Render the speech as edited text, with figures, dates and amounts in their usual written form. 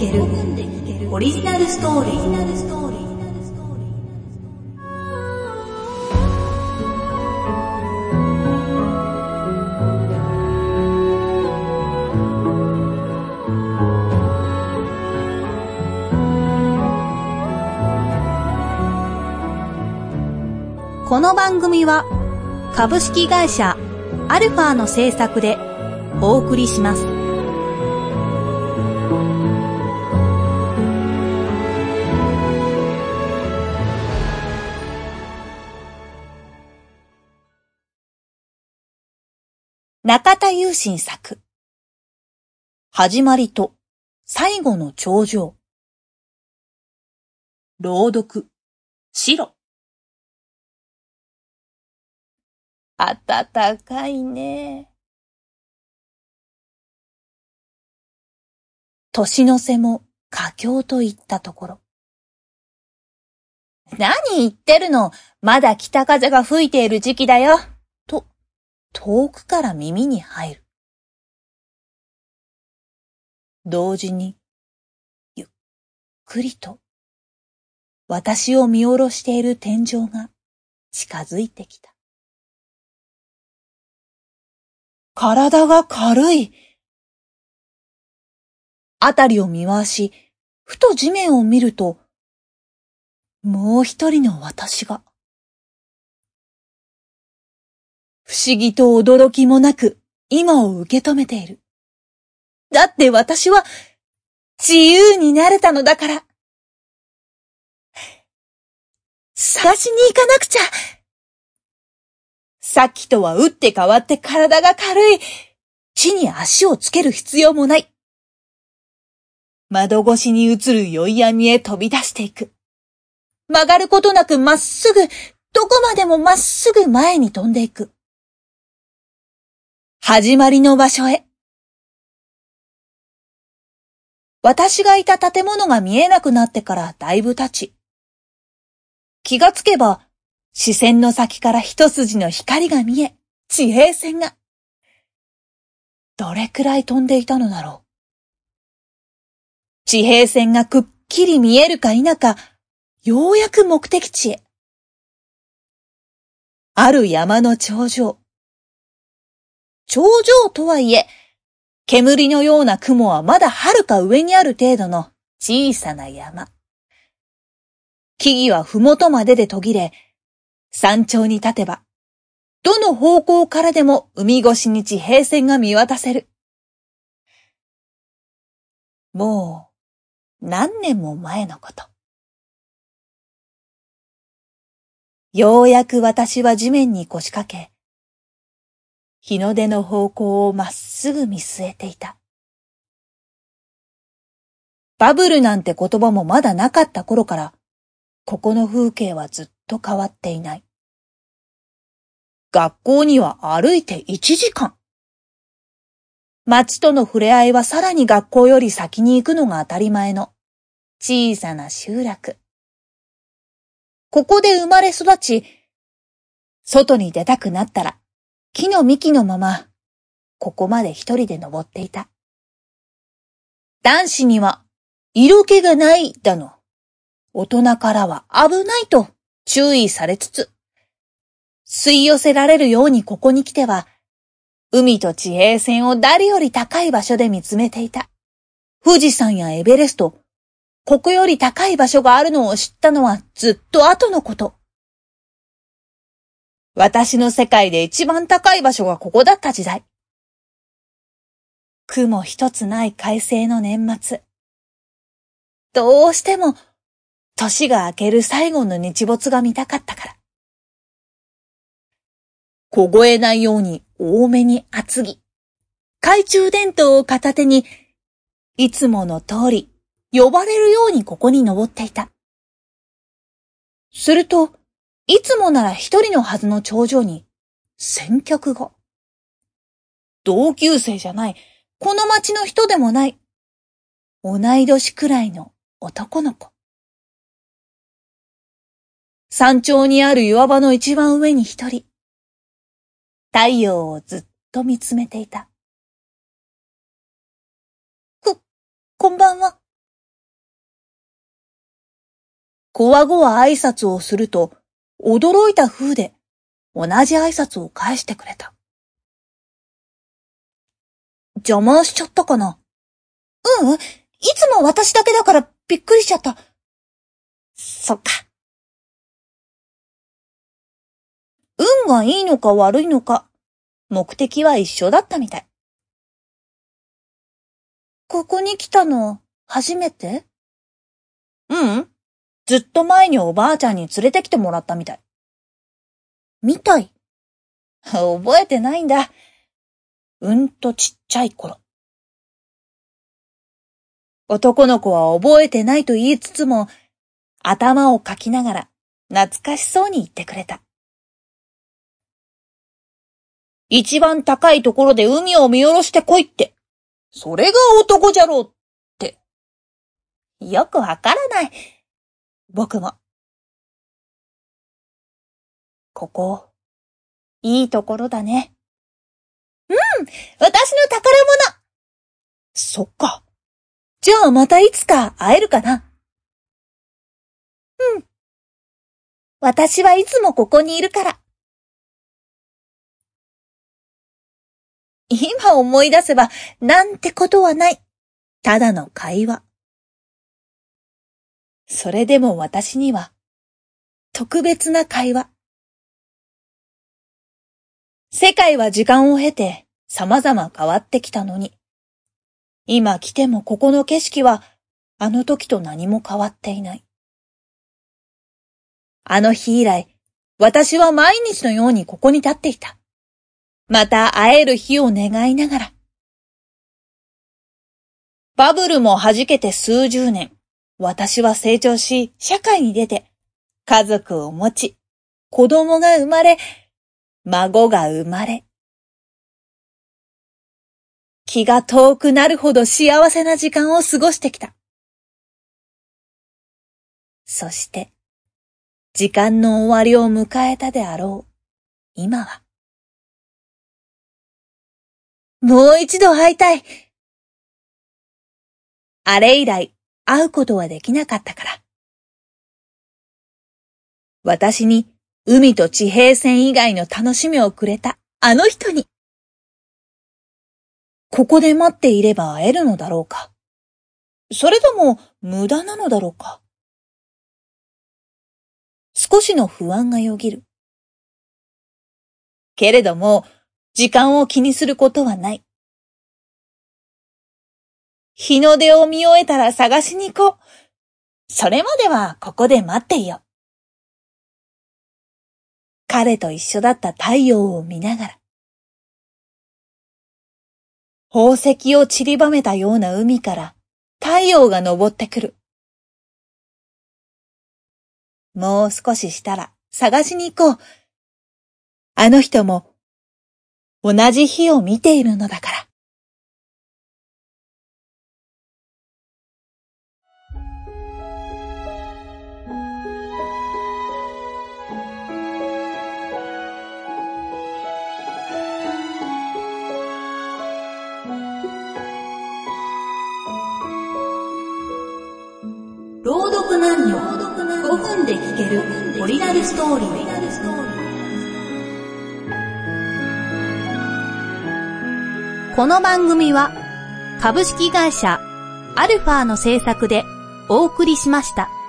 けるオリジナルストーリー。この番組は株式会社アルファの制作でお送りします。中田雄心作、始まりと最後の頂上。朗読、白。暖かいね。年の瀬も佳境といったところ。何言ってるの、まだ北風が吹いている時期だよ。と、遠くから耳に入る。同時に、ゆっくりと、私を見下ろしている天井が近づいてきた。体が軽い。あたりを見回し、ふと地面を見ると、もう一人の私が。不思議と驚きもなく今を受け止めている。だって私は自由になれたのだから。探しに行かなくちゃ。さっきとは打って変わって体が軽い。地に足をつける必要もない。窓越しに映る宵闇へ飛び出していく。曲がることなくまっすぐ、どこまでもまっすぐ前に飛んでいく。始まりの場所へ。私がいた建物が見えなくなってからだいぶ経ち、気がつけば視線の先から一筋の光が見え、地平線が。どれくらい飛んでいたのだろう。地平線がくっきり見えるか否か、ようやく目的地へ。ある山の頂上。頂上とはいえ、煙のような雲はまだ遥か上にある程度の小さな山。木々はふもとまでで途切れ、山頂に立てば、どの方向からでも海越しに地平線が見渡せる。もう何年も前のこと。ようやく私は地面に腰掛け、日の出の方向をまっすぐ見据えていた。バブルなんて言葉もまだなかった頃から、ここの風景はずっと変わっていない。学校には歩いて1時間。街との触れ合いはさらに学校より先に行くのが当たり前の小さな集落。ここで生まれ育ち、外に出たくなったら木の幹のまま、ここまで一人で登っていた。男子には色気がないだの、大人からは危ないと注意されつつ、吸い寄せられるようにここに来ては、海と地平線を誰より高い場所で見つめていた。富士山やエベレスト、ここより高い場所があるのを知ったのはずっと後のこと。私の世界で一番高い場所がここだった時代。雲一つない快晴の年末。どうしても年が明ける最後の日没が見たかったから。凍えないように多めに厚着。懐中電灯を片手に、いつもの通り呼ばれるようにここに登っていた。すると、いつもなら一人のはずの頂上に先客が。同級生じゃない、この町の人でもない、同い年くらいの男の子。山頂にある岩場の一番上に一人。太陽をずっと見つめていた。こんばんは。 こわごわ挨拶をすると、驚いた風で同じ挨拶を返してくれた。邪魔しちゃったかな？いつも私だけだからびっくりしちゃった。そっか。運がいいのか悪いのか、目的は一緒だったみたい。ここに来たの、初めて？ずっと前におばあちゃんに連れてきてもらったみたい。みたい。覚えてないんだ。ちっちゃい頃。男の子は覚えてないと言いつつも、頭をかきながら懐かしそうに言ってくれた。一番高いところで海を見下ろしてこいって。それが男じゃろうって。よくわからない。僕も。ここ、いいところだね。私の宝物。そっか。じゃあまたいつか会えるかな。私はいつもここにいるから。今思い出せばなんてことはない。ただの会話。それでも私には特別な会話。世界は時間を経て様々変わってきたのに、今来てもここの景色はあの時と何も変わっていない。あの日以来、私は毎日のようにここに立っていた。また会える日を願いながら。バブルも弾けて数十年、私は成長し、社会に出て、家族を持ち、子供が生まれ、孫が生まれ。気が遠くなるほど幸せな時間を過ごしてきた。そして、時間の終わりを迎えたであろう、今は。もう一度会いたい。あれ以来、会うことはできなかったから。私に海と地平線以外の楽しみをくれたあの人に。ここで待っていれば会えるのだろうか。それとも無駄なのだろうか。少しの不安がよぎる。けれども、時間を気にすることはない。日の出を見終えたら探しに行こう。それまではここで待っていよう。彼と一緒だった太陽を見ながら。宝石を散りばめたような海から太陽が昇ってくる。もう少ししたら探しに行こう。あの人も同じ日を見ているのだから。朗読なんよ5分で聞けるオリジナルストーリー。この番組は株式会社アルファの制作でお送りしました。